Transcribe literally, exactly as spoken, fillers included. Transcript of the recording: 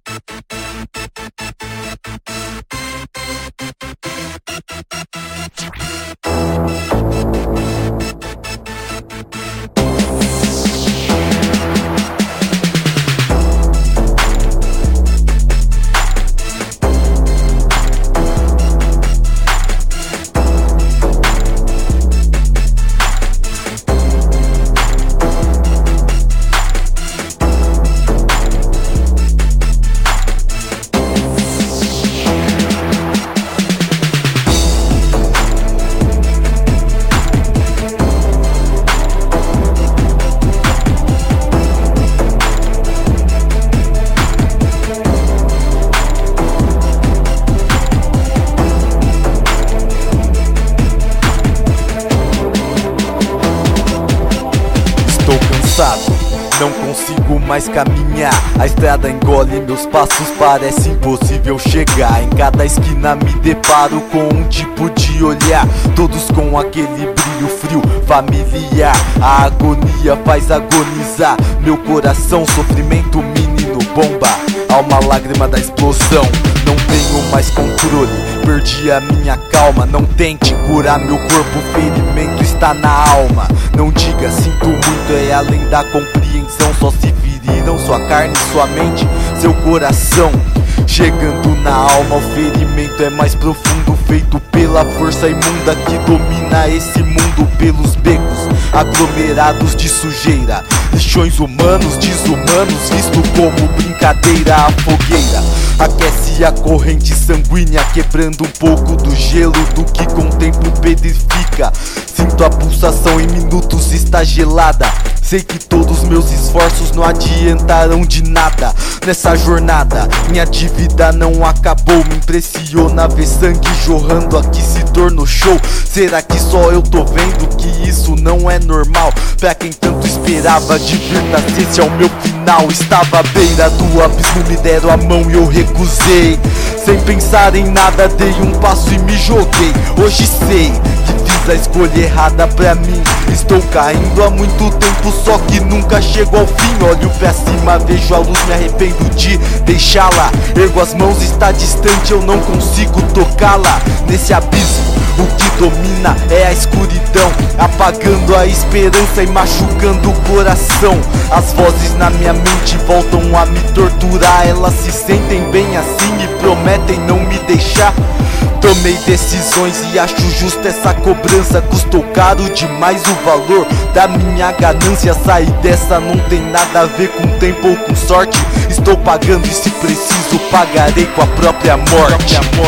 Estou cansado, não consigo mais caminhar. A estrada engole meus passos, parece impossível chegar. Em cada esquina me deparo com um tipo de olhar, todos com aquele brilho frio, familiar. A agonia faz agonizar meu coração, sofrimento, menino bomba, alma lágrima da explosão. Não tenho mais controle, perdi a minha calma. Não tente curar meu corpo, o ferimento está na alma. Não diga sinto muito, é além da compreensão. Só se feriram sua carne, sua mente, seu coração. Chegando na alma, o ferimento é mais profundo, feito pela força imunda que domina esse mundo. Pelos becos aglomerados de sujeira, lixões humanos, desumanos, visto como brincadeira. A fogueira aquece a corrente sanguínea, quebrando um pouco do gelo do que com o tempo petrifica. Sinto a pulsação, em minutos está gelada. Sei que todos meus esforços não adiantarão de nada nessa jornada. Minha dívida não acabou, me impressiona ver sangue jorrando, aqui se tornou show. Será que só eu tô vendo que isso não é normal? Pra quem tanto esperava, divirta-se, esse é o meu final. Estava à beira do abismo, me deram a mão e eu recusei. Sem pensar em nada, dei um passo e me joguei. Hoje sei que fiz a escolha errada pra mim. Estou caindo há muito tempo, só que nunca chego ao fim. Olho pra cima, vejo a luz, me arrependo de deixá-la. Ergo as mãos, está distante, eu não consigo tocá-la. Nesse abismo, o que domina é a escuridão, apagando a esperança e machucando o coração. As vozes na minha mente voltam a me torturar. Elas se sentem bem assim e prometem não me deixar. Tomei decisões e acho justa essa cobrança. Custou caro demais o valor da minha ganância. Sair dessa não tem nada a ver com tempo ou com sorte. Estou pagando e se preciso pagarei com a própria morte.